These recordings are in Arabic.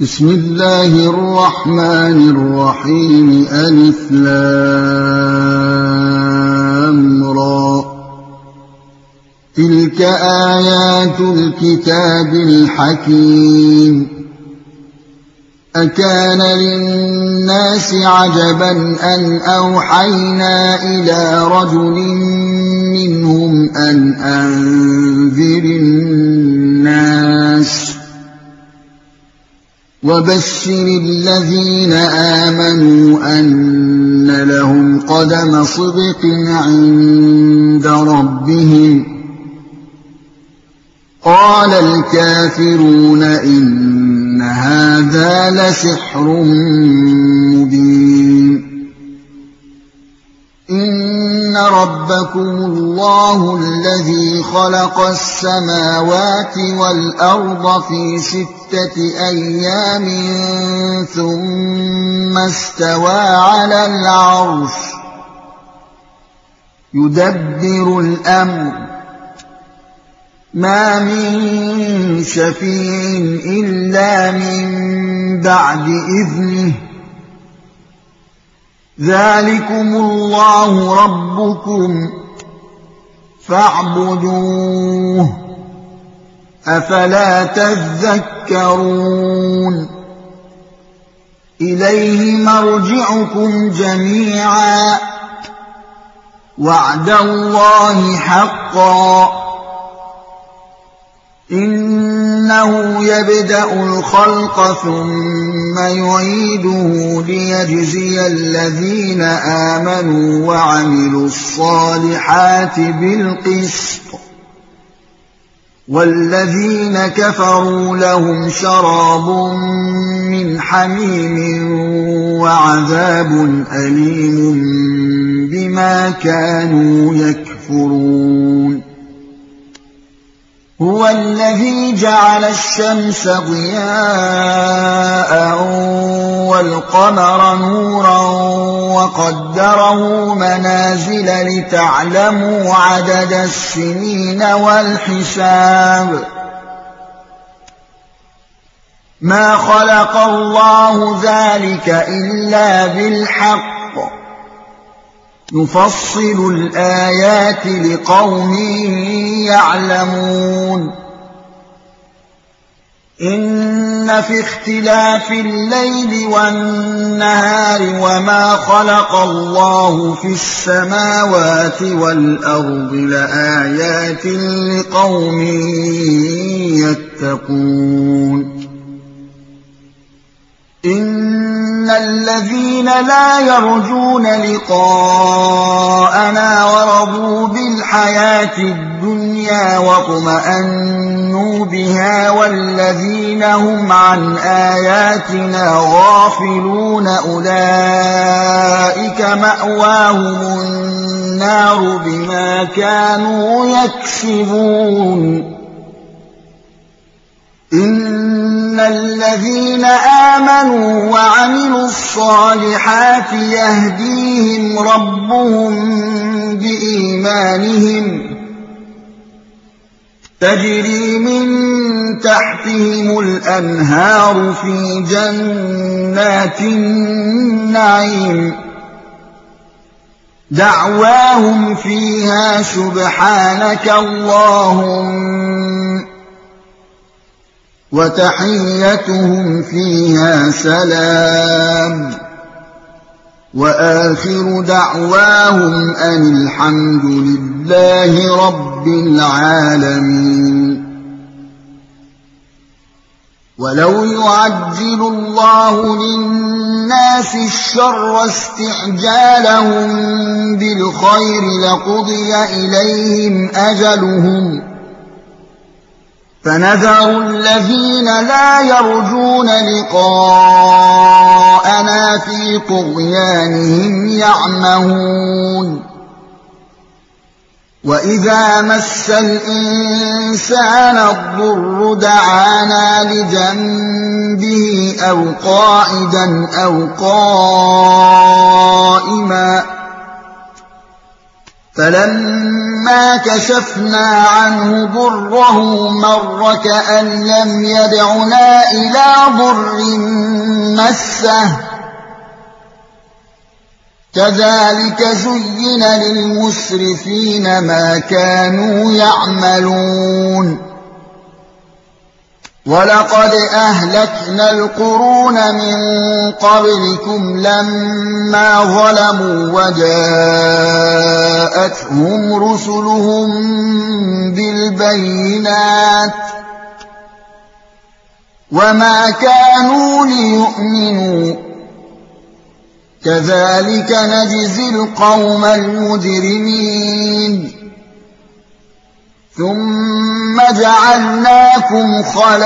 بسم الله الرحمن الرحيم ألف لام را تلك آيات الكتاب الحكيم أكان للناس عجبا أن أوحينا إلى رجل منهم أن أنذر الناس وبشر الذين آمنوا أن لهم قدم صدق عند ربهم قال الكافرون إن هذا لسحر مبين إن ربكم الله الذي خلق السماوات والأرض في 6 أيام ثم استوى على العرش يدبر الأمر ما من شفيع إلا من بعد إذنه ذلكم الله ربكم فاعبدوه أفلا تذكرون إليه مرجعكم جميعا وعد الله حقا إنه يبدأ الخلق ثم يعيده ليجزي الذين آمنوا وعملوا الصالحات بالقسط والذين كفروا لهم شراب من حميم وعذاب أليم بما كانوا يكفرون هو الذي جعل الشمس ضياء والقمر نورا وقدره منازل لتعلموا عدد السنين والحساب ما خلق الله ذلك إلا بالحق نفصل الآيات لقوم يعلمون إن في اختلاف الليل والنهار وما خلق الله في السماوات والأرض لآيات لقوم يتقون إن الذين لا يرجون لقاءنا ورضوا بالحياة الدنيا واطمأنوا بها والذين هم عن آياتنا غافلون أولئك مأواهم النار بما كانوا يكسبون إن الذين آمنوا وعملوا الصالحات يهديهم ربهم بإيمانهم تجري من تحتهم الأنهار في جنات النعيم دعواهم فيها سبحانك اللهم وتحيتهم فيها سلام وآخر دعواهم أن الحمد لله رب العالمين ولو يعجل الله للناس الشر استعجالهم بالخير لقضي إليهم أجلهم فنذر الذين لا يرجون لقاءنا في طغيانهم يعمهون وإذا مس الإنسان الضر دعانا لجنبه أو قاعدا أو قائما فلما كشفنا عنه ضره مر كأن لم يدعنا إلى ضر مسه كذلك زين للمسرفين ما كانوا يعملون ولقد أهلكنا القرون من قبلكم لما ظلموا وجاءتهم رسلهم بالبينات وما كانوا ليؤمنوا كذلك نجزي القوم المجرمين ثم جعلناكم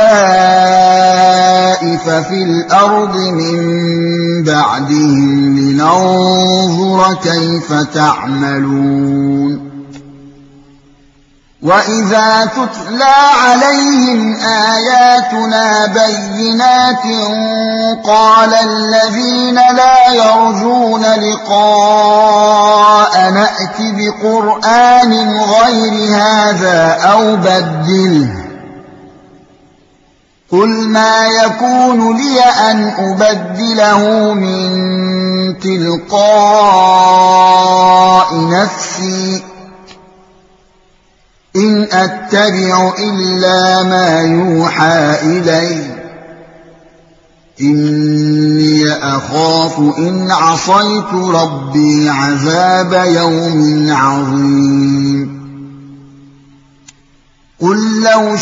خلائف في الأرض من بعدهم لننظر كيف تعملون وإذا تتلى عليهم آياتنا بينات قال الذين لا يرجون لقاء نأت بقرآن غير هذا أو بدله قل ما يكون لي أن أبدله من تلقاء نفسي إن أتبع إلا ما يوحى إلي إني أخاف إن عصيت ربي عذاب يوم عظيم قل لو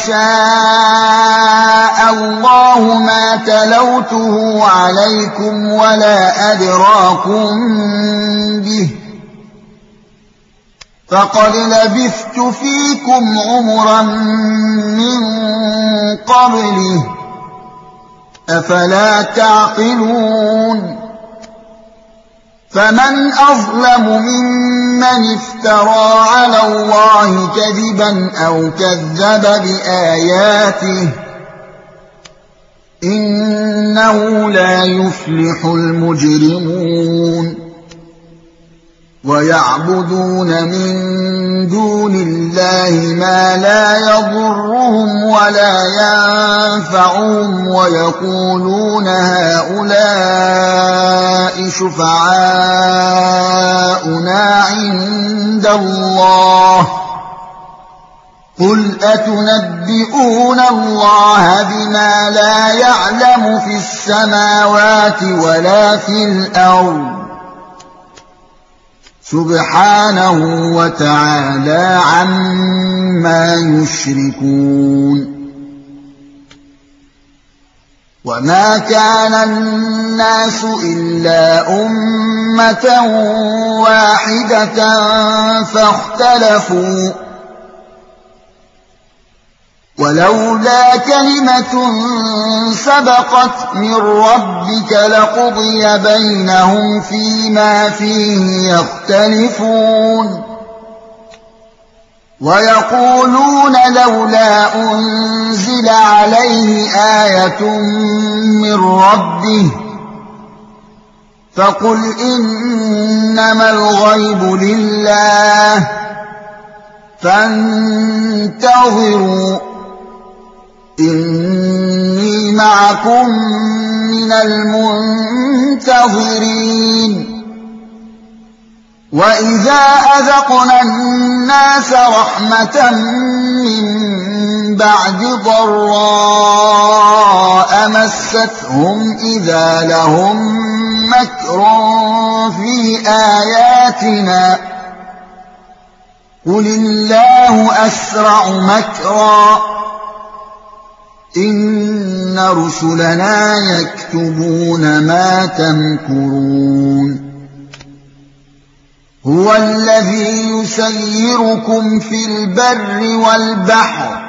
شاء الله ما تلوته عليكم ولا أدراكم به فقد لبثت فيكم عمرا من قبله أفلا تعقلون فمن أظلم ممن افترى على الله كذبا أو كذب بآياته إنه لا يفلح المجرمون ويعبدون من دون الله ما لا يضرهم ولا ينفعهم ويقولون هؤلاء شفعاؤنا عند الله قل أتنبئون الله بما لا يعلم في السماوات ولا في الأرض سبحانه وتعالى عما يشركون وما كان الناس إلا أمة واحدة فاختلفوا ولولا كلمة سبقت من ربك لقضي بينهم فيما فيه يختلفون ويقولون لولا أنزل عليه آية من ربه فقل إنما الغيب لله فانتظروا إني معكم من المنتظرين وإذا أذقنا الناس رحمة من بعد ضراء مستهم إذا لهم مكر في آياتنا قل الله أسرع مكرا إن رسلنا يكتبون ما تمكرون هو الذي يسيركم في البر والبحر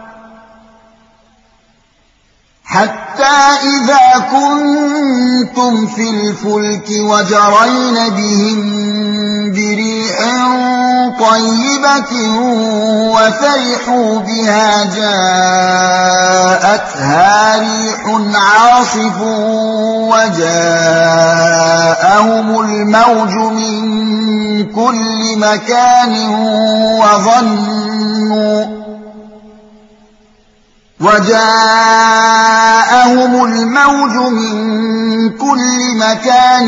حتى إذا كنتم في الفلك وجرين بهم بريح طيبة وفرحوا بها جاءتها ريح عاصف وجاءهم الموج من كل مكان وجاءهم الموج من كل مكان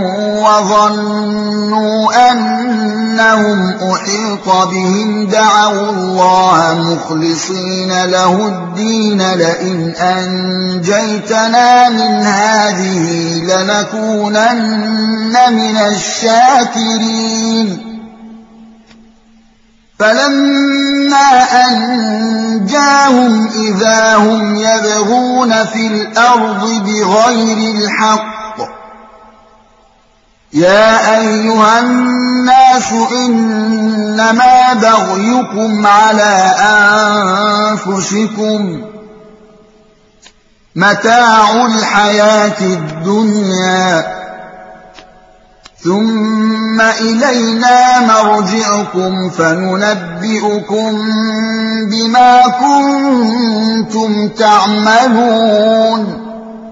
وظنوا أنهم أحيط بهم دعوا الله مخلصين له الدين لئن أنجيتنا من هذه لنكونن من الشاكرين فلما أنجاهم إذا هم يبغون في الأرض بغير الحق يا أيها الناس إنما بغيكم على أنفسكم متاع الحياة الدنيا ثم إلينا مرجعكم فننبئكم بما كنتم تعملون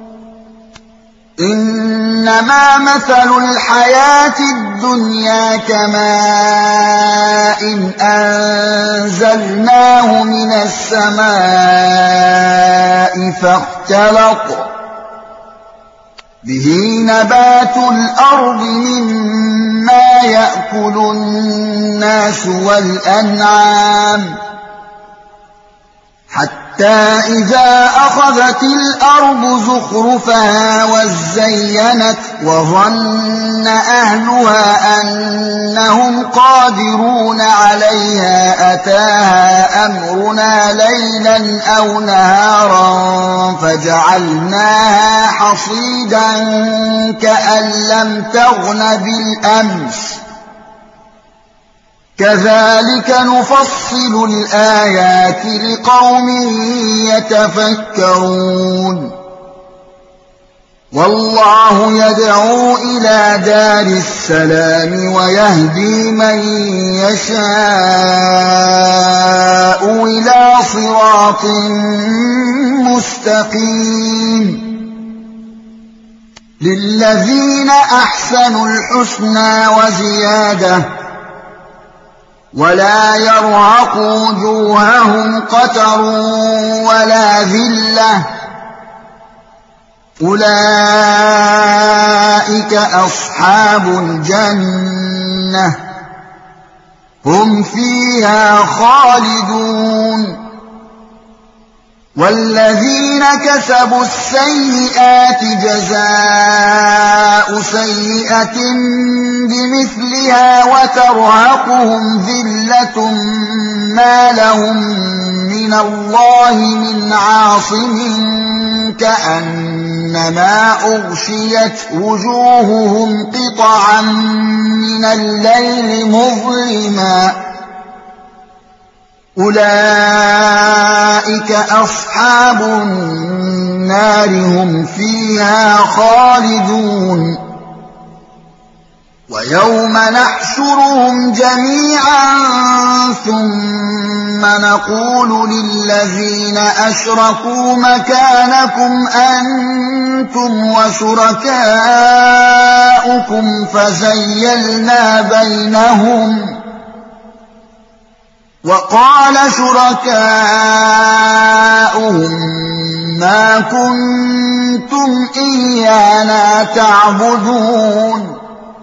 إنما مثل الحياة الدنيا كماء أنزلناه من السماء فاختلط به نبات الأرض مما يأكل الناس والأنعام حتى إذا أخذت الأرض زخرفها وزينت وظن أهلها أنهم قادرون عليها أتاها أمرنا ليلا أو نهارا فجعلناها حصيدا كأن لم تغن بالأمس كذلك نفصل الآيات لقوم يتفكرون والله يدعو إلى دار السلام ويهدي من يشاء إلى صراط مستقيم للذين أحسنوا الحسنى وزيادة ولا يرهق وجوههم قتر ولا ذلة أولئك أصحاب الجنة هم فيها خالدون والذين كسبوا السيئات جزاء سيئة بمثلها وترهقهم ذلة ما لهم من الله من عاصم كأنما أغشيت وجوههم قطعا من الليل مظلما أولئك أصحاب النار هم فيها خالدون ويوم نحشرهم جميعا ثم نقول للذين أشركوا مكانكم أنتم وشركاؤكم فزيلنا بينهم وقال شركاؤهم ما كنتم إيانا تعبدون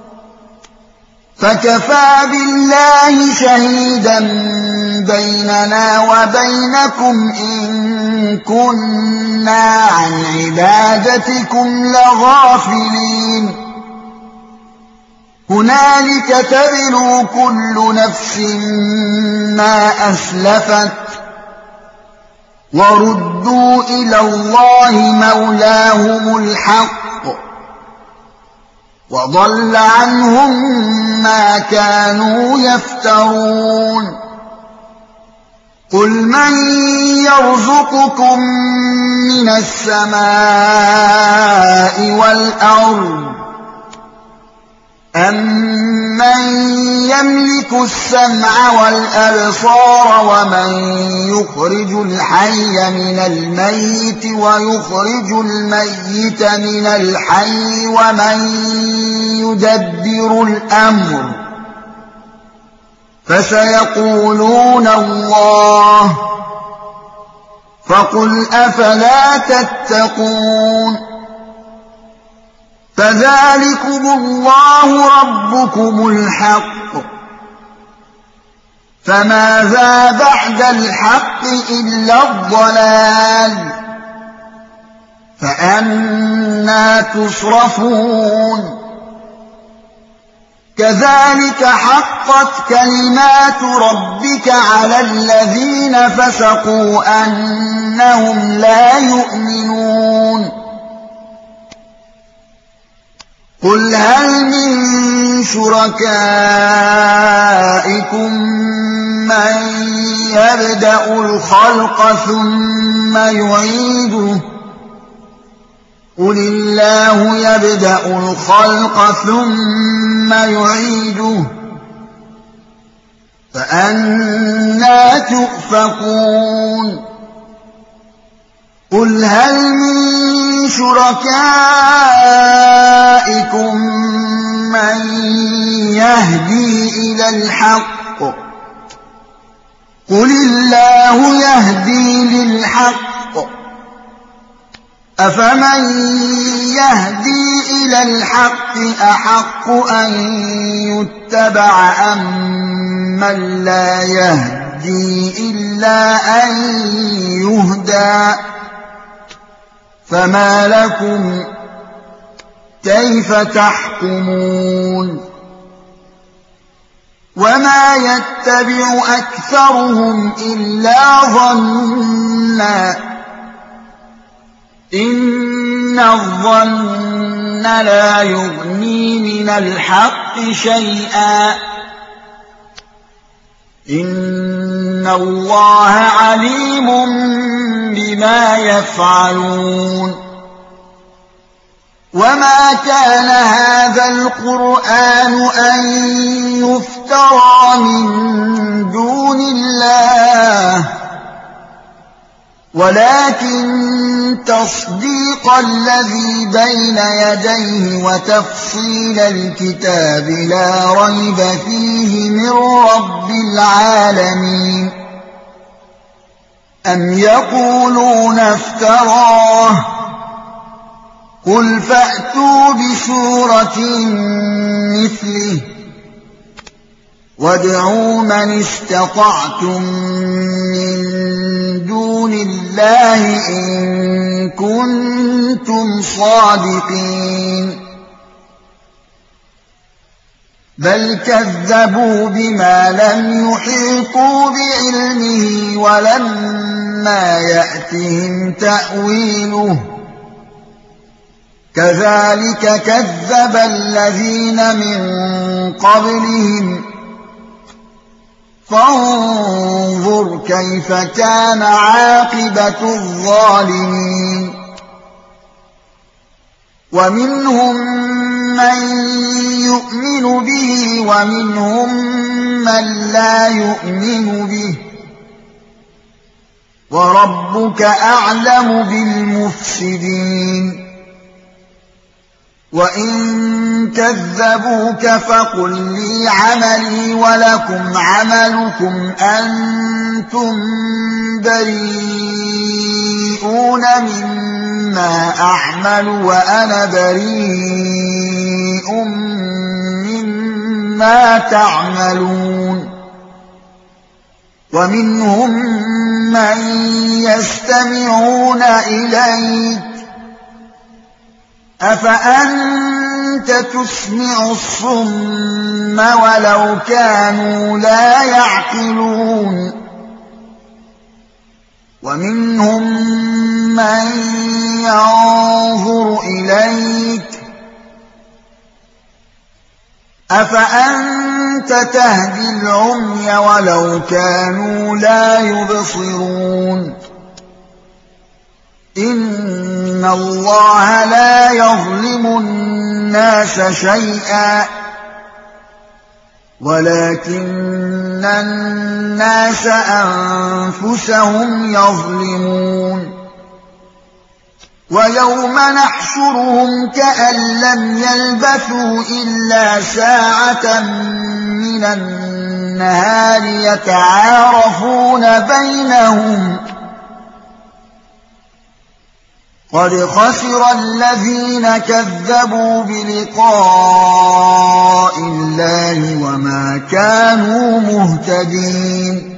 فكفى بالله شهيدا بيننا وبينكم إن كنا عن عبادتكم لغافلين هنالك تبلو كل نفس ما أسلفت وردوا إلى الله مولاهم الحق وضل عنهم ما كانوا يفترون قل من يرزقكم من السماء والأرض أَمَّن يَمْلِكُ السَّمْعَ وَالْأَبْصَارَ وَمَن يُخْرِجُ الْحَيَّ مِنَ الْمَيِّتِ وَيُخْرِجُ الْمَيِّتَ مِنَ الْحَيِّ وَمَن يُدَبِّرُ الْأَمْرَ فسيقولون الله فقل أفلا تتقون فذلكم الله ربكم الحق فماذا بعد الحق إلا الضلال فأنى تصرفون كذلك حقت كلمات ربك على الذين فسقوا أنهم لا يؤمنون قل هل من شركائكم من يبدأ الخلق ثم يعيده قل الله يبدأ الخلق ثم يعيده فأنى تؤفكون قل هل من شركائكم من يهدي إلى الحق قل الله يهدي للحق أفمن يهدي إلى الحق أحق أن يتبع أم من لا يهدي إلا أن يهدى فما لكم كيف تحكمون وما يتبع أكثرهم إلا ظنا إن الظن لا يغني من الحق شيئا إن الله عليم بما يفعلون وما كان هذا القرآن أن يفترى من دون الله ولكن تصديق الذي بين يديه وتفصيل الكتاب لا ريب فيه من رب العالمين أم يقولون افتراه قل فأتوا بسورة مثله وادعوا من استطعتم من دون الله إن كنتم صادقين بل كذبوا بما لم يحيطوا بعلمه ولما يأتهم تأويله كذلك كذب الذين من قبلهم فانظر كيف كان عاقبة الظالمين ومنهم من يؤمن به ومنهم من لا يؤمن به وربك أعلم بالمفسدين وإن كذبوك فقل لي عملي ولكم عملكم أنتم بريئون مما أعمل وأنا بريء مما تعملون ومنهم من يستمعون إليك أفأنت تسمع الصم ولو كانوا لا يعقلون ومنهم من ينظر إليك أفأنت تهدي العمي ولو كانوا لا يبصرون إن الله لا يظلم الناس شيئا ولكن الناس أنفسهم يظلمون ويوم نحشرهم كأن لم يلبثوا إلا ساعة من وَالنَّهَارِ يَتَعَارَفُونَ بَيْنَهُمْ قَدْ خَسِرَ الَّذِينَ كَذَّبُوا بِلِقَاءِ اللَّهِ وَمَا كَانُوا مُهْتَدِينَ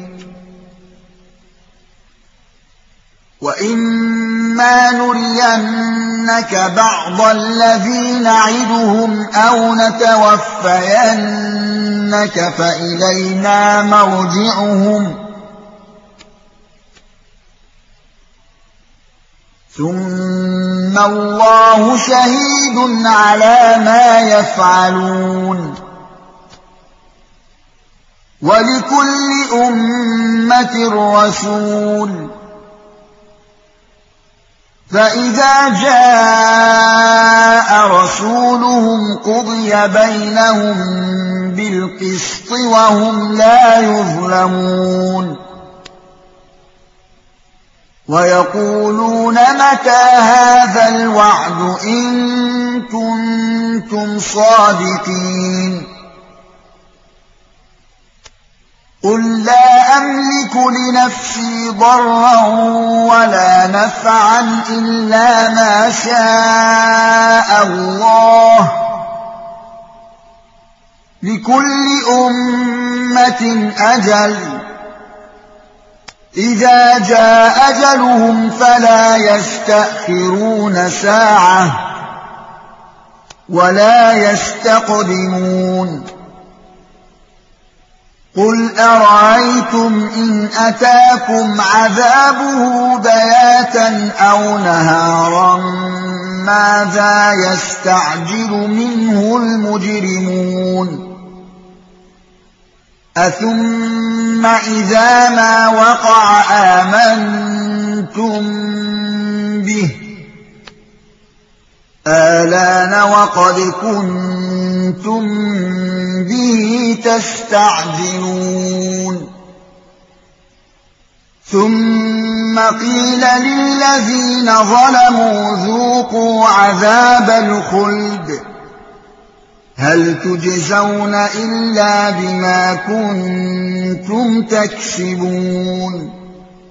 وَإِمَّا نُرِيَنَّكَ بَعْضَ الَّذِي نَعِدُهُمْ أَوْ نَتَوَفَّيَنَّكَ فَإِلَيْنَا مَرْجِعُهُمْ ثُمَّ اللَّهُ شَهِيدٌ عَلَى مَا يَفْعَلُونَ وَلِكُلِّ أُمَّةٍ رَّسُولٌ فَإِذَا جَاءَ رَسُولُهُمْ قُضِيَ بَيْنَهُم بِالْقِسْطِ وَهُمْ لَا يُظْلَمُونَ وَيَقُولُونَ مَتَىٰ هَٰذَا الْوَعْدُ إِن كُنتُمْ صَادِقِينَ قُل لَّا أَمْلِكُ لِنَفْسِي ضَرًّا وَلَا نَفْعًا إِلَّا مَا شَاءَ اللَّهُ ۗ لِكُلِّ أُمَّةٍ أَجَلٌ ۖ إِذَا جَاءَ أَجَلُهُمْ فَلَا يَسْتَأْخِرُونَ سَاعَةً ۖ وَلَا يَسْتَقْدِمُونَ قُلْ أَرَأَيْتُمْ إِنْ أَتَاكُمْ عَذَابُهُ بَيَاتًا أَوْ نَهَارًا مَاذَا يَسْتَعْجِلُ مِنْهُ الْمُجْرِمُونَ أَثُمَّ إِذَا مَا وَقَعَ آمَنْتُمْ بِهِ آلَانَ وَقَدْ كُنتُمْ بِهِ تَسْتَعْجِلُونَ ثُمَّ قِيلَ لِلَّذِينَ ظَلَمُوا ذُوقُوا عَذَابَ الْخُلْدِ هَلْ تُجْزَوْنَ إِلَّا بِمَا كُنتُمْ تَكْسِبُونَ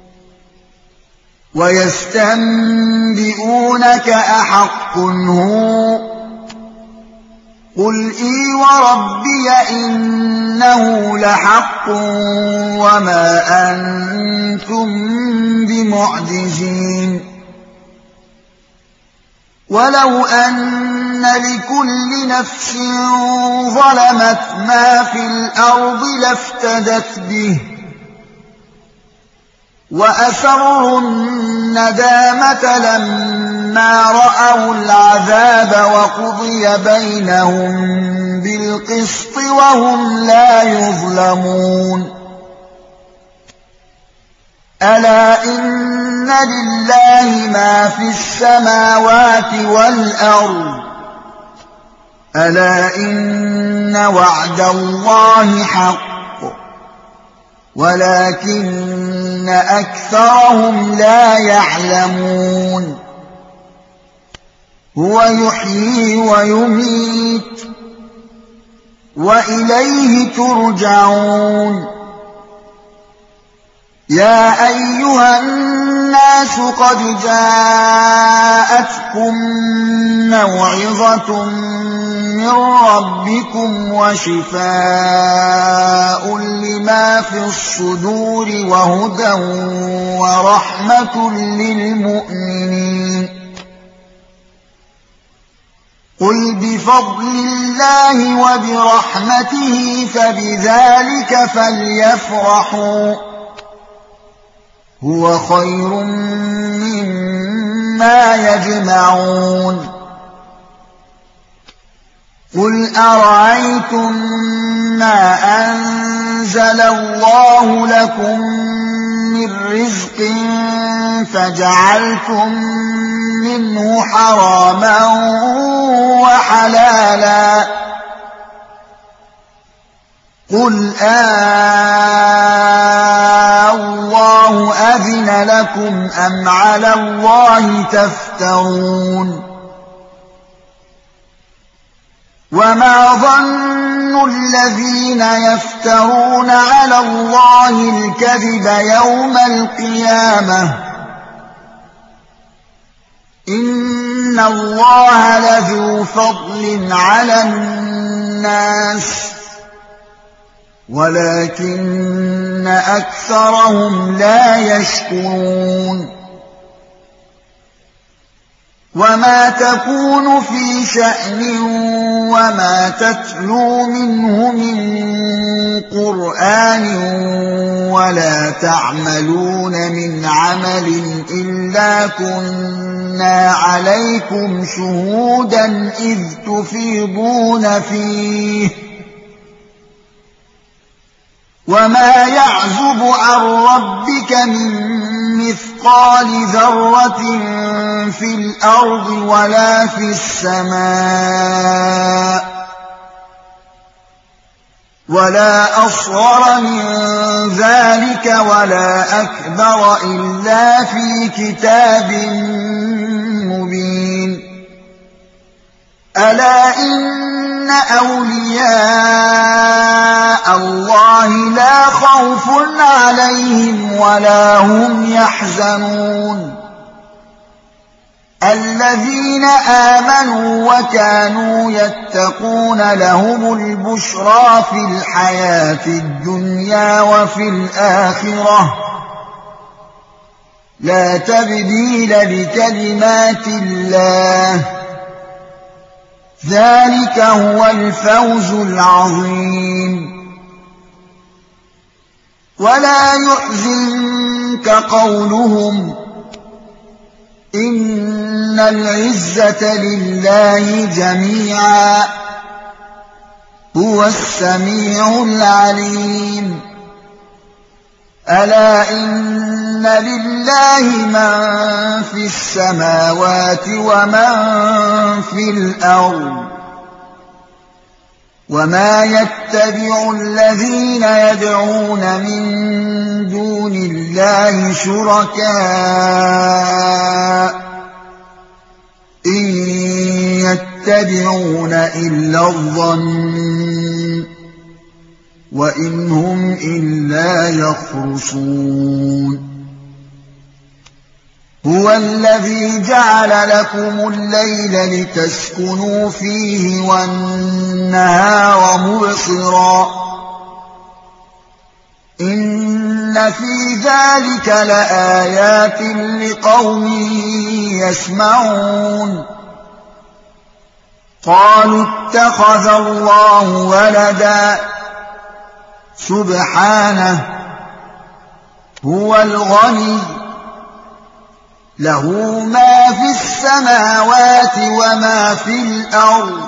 وَيَسْتَنبِئُونَكَ أَحَقٌّ هُوَ ۖ قُلْ إِي وَرَبِّيَ إِنَّهُ لَحَقٌّ وَمَا أَنتُم بِمُعْجِزِينَ وَلَوْ أَنَّ لِكُلِّ نَفْسٍ ظَلَمَتْ مَا فِي الْأَرْضِ لَافْتَدَتْ بِهِ وَأَسَرُّوا النَّدَامَةَ لَمَّا رَأَوُا الْعَذَابَ وَقُضِيَ بَيْنَهُم بِالْقِسْطِ وَهُمْ لَا يُظْلَمُونَ أَلَا إِنَّ لِلَّهِ مَا فِي السَّمَاوَاتِ وَالْأَرْضِ أَلَا إِنَّ وَعْدَ اللَّهِ حَقٌّ وَلَكِنَّ أَكْثَرَهُمْ لَا يَعْلَمُونَ هُوَ يُحْيِي وَيُمِيتُ وَإِلَيْهِ تُرْجَعُونَ يَا أَيُّهَا النَّاسُ قَدْ جَاءَتْكُم مَّوْعِظَةٌ مِّن رَّبِّكُمْ وَشِفَاءٌ لِّمَا فِي الصُّدُورِ وَهُدًى وَرَحْمَةٌ لِّلْمُؤْمِنِينَ قُلْ بِفَضْلِ اللَّهِ وَبِرَحْمَتِهِ فَبِذَٰلِكَ فَلْيَفْرَحُوا هُوَ خَيْرٌ مِّمَّا يَجْمَعُونَ قُلْ أَرَأَيْتُم مَّا أَنزَلَ اللَّهُ لَكُم مِّن رِّزْقٍ فَجَعَلْتُم مِّنْهُ حَرَامًا وَحَلَالًا قُلْ اللَّهُ أَذِنَ لَكُمْ أَمْ عَلَى اللَّهِ تَفْتَرُونَ وما ظن الذين يفترون على الله الكذب يوم القيامة إن الله لذو فضل على الناس ولكن أكثرهم لا يشكرون وما تكون في شأن وما تتلو منه من قرآن ولا تعملون من عمل إلا كنا عليكم شهودا إذ تفيضون فيه وما يعزب عن ربك من مثقال ذرة في الأرض ولا في السماء ولا أصغر من ذلك ولا أكبر إلا في كتاب مبين ألا إن أولياء الله لا خوف عليهم ولا هم يحزنون الذين آمنوا وكانوا يتقون لهم البشرى في الحياة الدنيا وفي الآخرة لا تبديل لكلمات الله ذلك هو الفوز العظيم ولا يحزنك قولهم إن العزة لله جميعا هو السميع العليم ألا إن لله من في السماوات ومن في الأرض وما يتبع الذين يدعون من دون الله شركاء إن يتبعون إلا الظن وإن هم إلا يخرصون هو الذي جعل لكم الليل لتسكنوا فيه والنهار مبصرا إن في ذلك لآيات لقوم يسمعون قالوا اتخذ الله ولدا سبحانه هو الغني له ما في السماوات وما في الأرض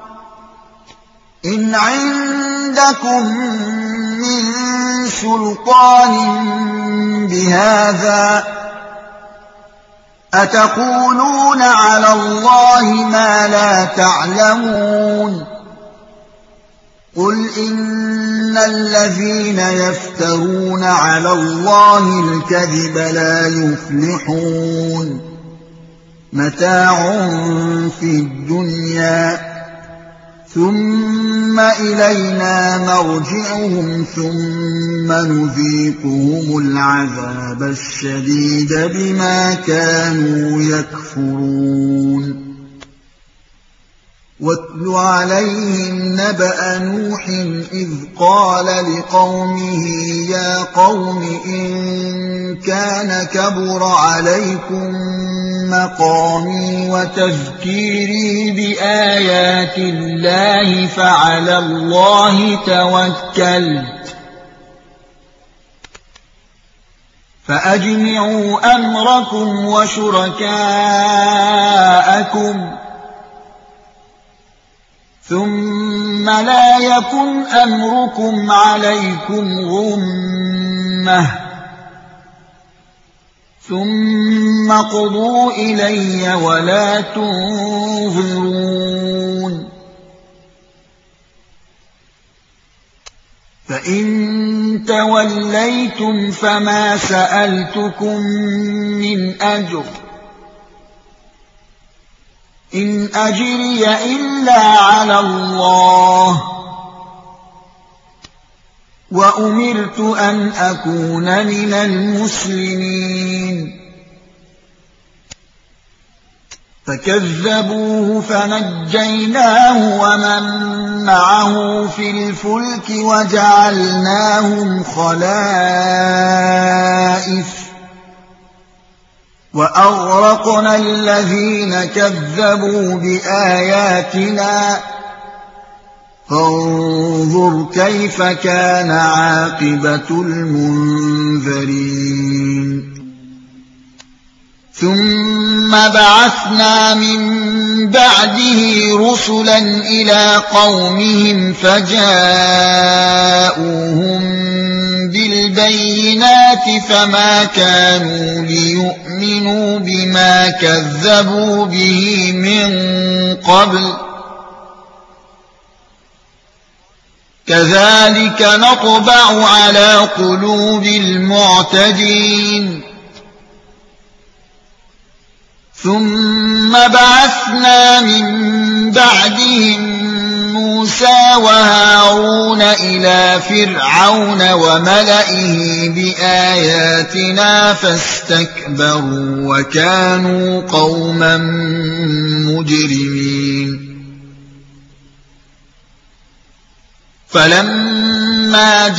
إن عندكم من سلطان بهذا أتقولون على الله ما لا تعلمون قل إن الذين يفترون على الله الكذب لا يفلحون متاع في الدنيا ثم إلينا مرجعهم ثم نذيقهم العذاب الشديد بما كانوا يكفرون واتل عليهم نبأ نوح إذ قال لقومه يا قوم إن كان كبر عليكم مقامي وتذكيري بآيات الله فعلى الله توكلت فأجمعوا أمركم وشركاءكم ثم لا يكن أمركم عليكم غمة ثم قضوا إلي ولا تنظرون فإن توليتم فما سألتكم من أجر إن أجري إلا على الله وأمرت أن أكون من المسلمين فكذبوه فنجيناه ومن معه في الفلك وجعلناهم خلائف وأغرقنا الذين كذبوا بآياتنا فانظر كيف كان عاقبة المنذرين ثم بعثنا من بعده رسلا إلى قومهم فجاءوهم بالبينات فما كانوا ليؤمنوا بما كذبوا به من قبل كذلك نطبع على قلوب المعتدين ثم بعثنا من بعدهم موسى وهارون إلى فرعون وملئه بآياتنا فاستكبروا وكانوا قوما مجرمين فلما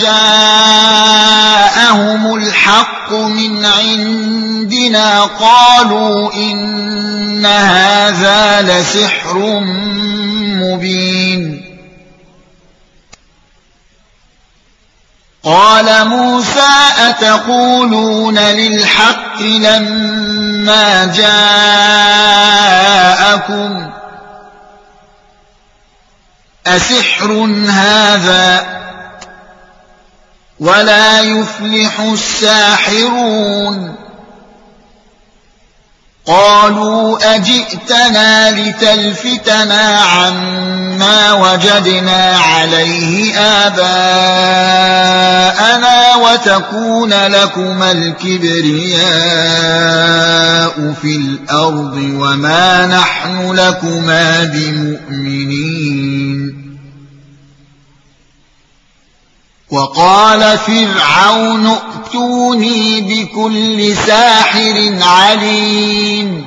جاءهم الحق من عندنا قالوا إن هذا لسحر مبين قال موسى أتقولون للحق لما جاءكم أسحر هذا ولا يفلح الساحرون قالوا أجئتنا لتلفتنا عما وجدنا عليه آباءنا وتكون لكما الكبرياء في الأرض وما نحن لكما بمؤمنين وقال فرعون ائتوني بكل ساحر عليم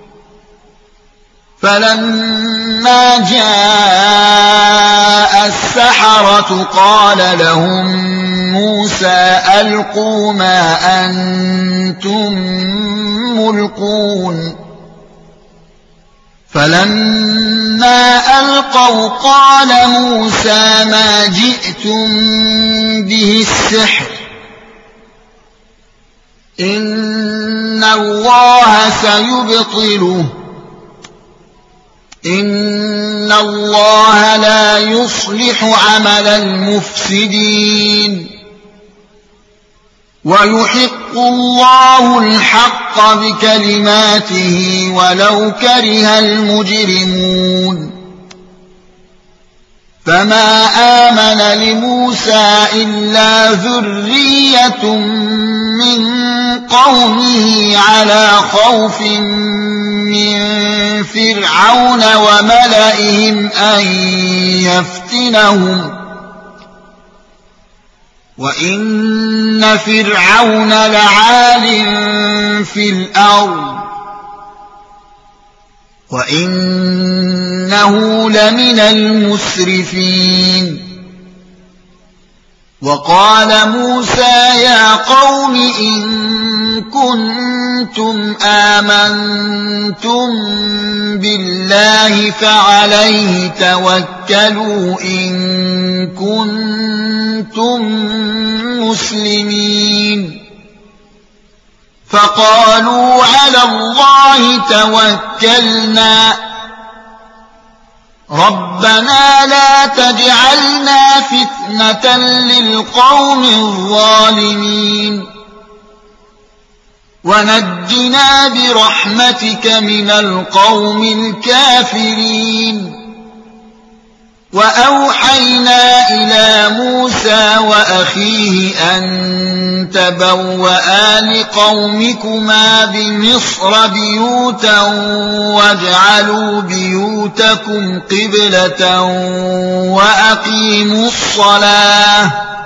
فلما جاء السحرة قال لهم موسى ألقوا ما أنتم ملقون فلما ألقوا قال موسى ما جئتم به السحر إن الله سيبطله إن الله لا يصلح عمل المفسدين ويحق الله الحق بكلماته ولو كره المجرمون فما آمن لموسى إلا ذرية من قومه على خوف من فرعون وملئهم أن يفتنهم وإن فرعون لعال في الأرض وإنه لمن المسرفين وقال موسى يا قوم إن كنتم آمنتم بالله فعليه توكلوا إن كنتم مسلمين فقالوا على الله توكلنا ربنا لا تجعلنا فتنة للقوم الظالمين ونجنا برحمتك من القوم الكافرين وأوحينا إلى موسى وأخيه أن تبوأ لقومكما بمصر بيوتا واجعلوا بيوتكم قبلة وأقيموا الصلاة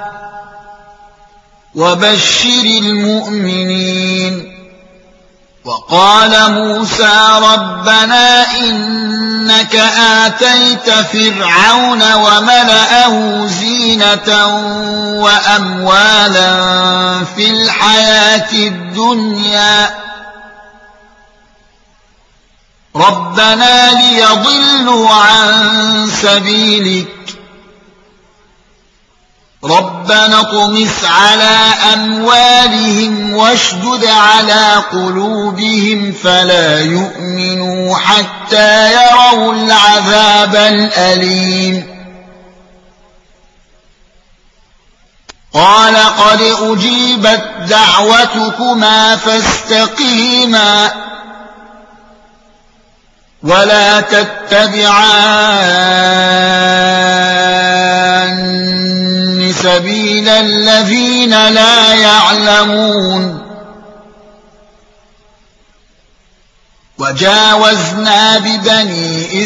وبشر المؤمنين. وقال موسى ربنا إنك آتيت فرعون وملأه زينة وأموالا في الحياة الدنيا ربنا ليضلوا عن سبيلك ربنا اطمس على أموالهم واشدد على قلوبهم فلا يؤمنوا حتى يروا العذاب الأليم. قال قد أجيبت دعوتكما فاستقيما ولا تتبعان سبيل الذين لا يعلمون. وجاوزنا ببني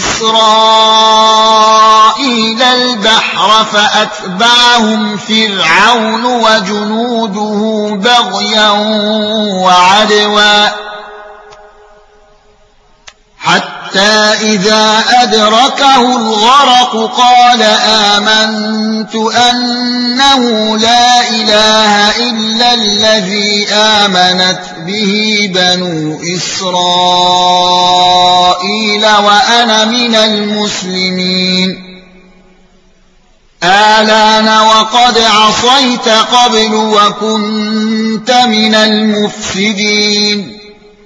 إسرائيل البحر فأتبعهم فرعون وجنوده بغيا وعدوا حتى إذا أدركه الغرق قال آمنت أنه لا إله إلا الذي آمنت به بنو إسرائيل وأنا من المسلمين. آلان وقد عصيت قبل وكنت من المفسدين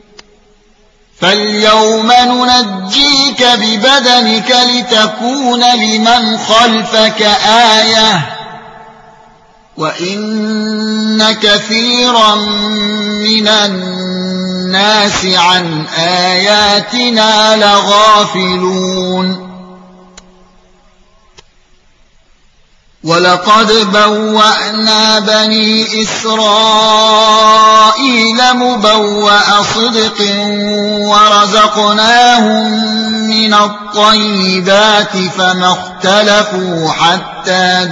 فاليوم ننجيك ببدنك لتكون لمن خلفك آية وإن كثيرا من الناس عن آياتنا لغافلون. ولقد بوأنا بني إسرائيل مبوأ صدق ورزقناهم من الطيبات فما اختلفوا حتى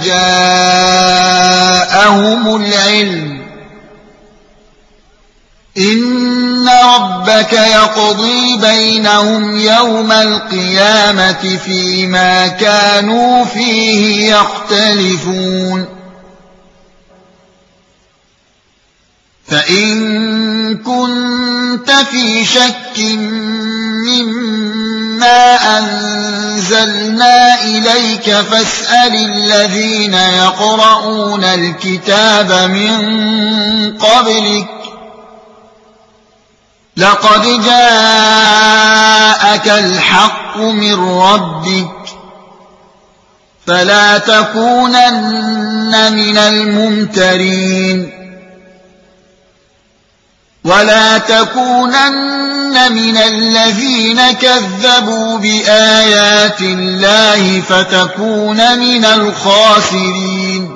جاءهم العلم إن ربك يقضي بينهم يوم القيامة فيما كانوا فيه يختلفون. فإن كنت في شك مما أنزلنا إليك فاسأل الذين يقرؤون الكتاب من قبلك لقد جاءك الحق من ربك فلا تكونن من الممترين ولا تكونن من الذين كذبوا بآيات الله فتكون من الخاسرين.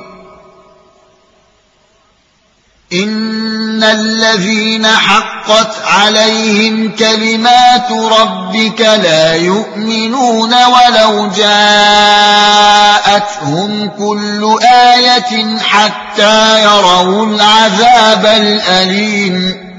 إن الذين حقت عليهم كلمات ربك لا يؤمنون ولو جاءتهم كل آية حتى يروا العذاب الأليم.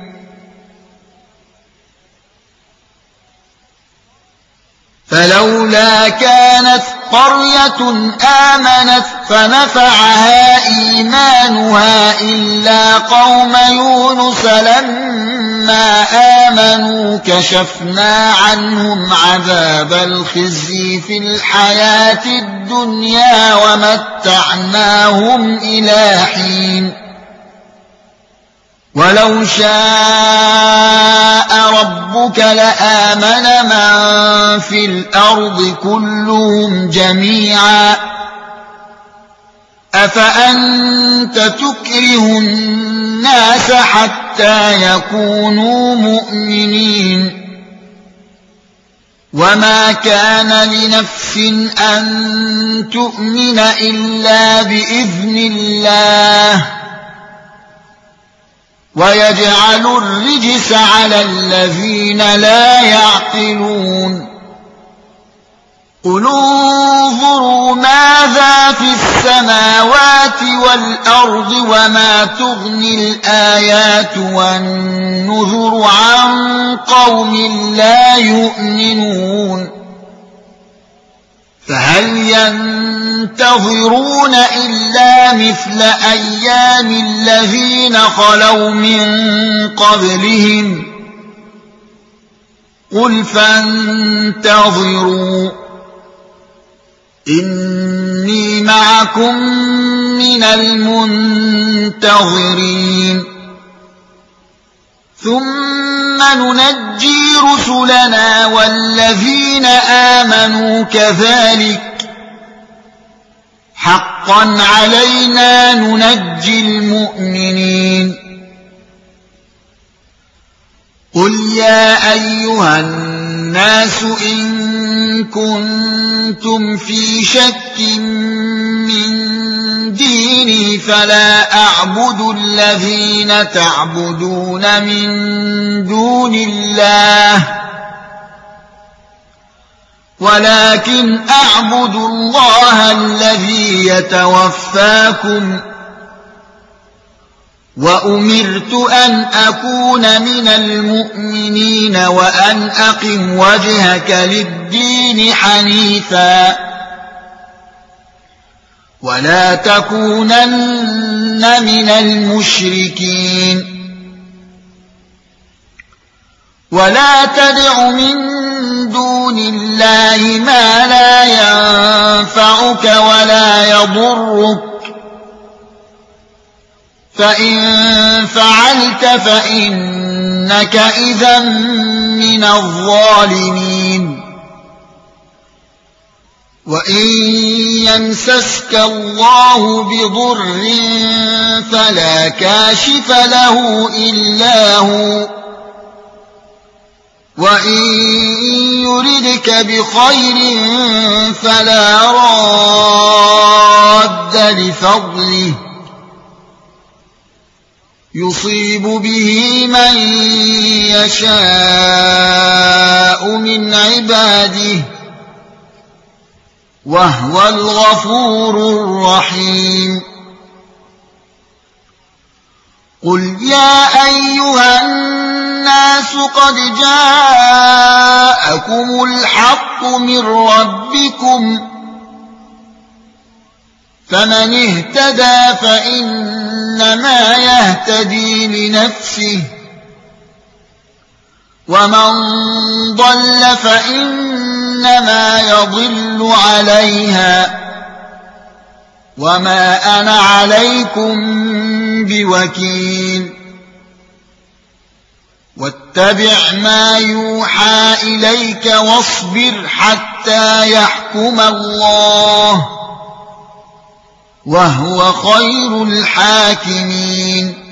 فلولا كانت قرية آمنت فنفعها إيمانها إلا قوم يونس لما آمنوا كشفنا عنهم عذاب الخزي في الحياة الدنيا ومتعناهم إلى حين. ولو شاء ربك لآمن من في الأرض كلهم جميعا أفأنت تكره الناس حتى يكونوا مؤمنين وما كان لنفس أن تؤمن إلا بإذن الله ويجعل الرجس على الذين لا يعقلون قل انظروا ماذا في السماوات والأرض وما تغني الآيات والنذر عن قوم لا يؤمنون فهل ينتظرون إلا مثل أيام الذين خلوا من قبلهم قل فانتظروا إني معكم من المنتظرين ثم ننجي رسلنا والذين آمنوا كذلك حقا علينا ننجي المؤمنين قل يا أيها الناس إن كنتم في شك من ديني فلا أعبد الذين تعبدون من دون الله ولكن أعبد الله الذي يتوفاكم وأمرت أن أكون من المؤمنين وأن أقم وجهك للدين حنيفا ولا تكونن من المشركين ولا تدع من دون الله ما لا ينفعك ولا يضرك فإن فعلت فإنك إذا من الظالمين وإن يمسسك الله بضر فلا كاشف له إلا هو وإن يردك بخير فلا راد لفضله يصيب به من يشاء من عباده وهو الغفور الرحيم قل يا أيها الناس قد جاءكم الحق من ربكم فمن اهتدى فإنما يهتدي لنفسه ومن ضل فإنما يضل عليها وما أنا عليكم بوكيل واتبع ما يوحى إليك واصبر حتى يحكم الله وهو خير الحاكمين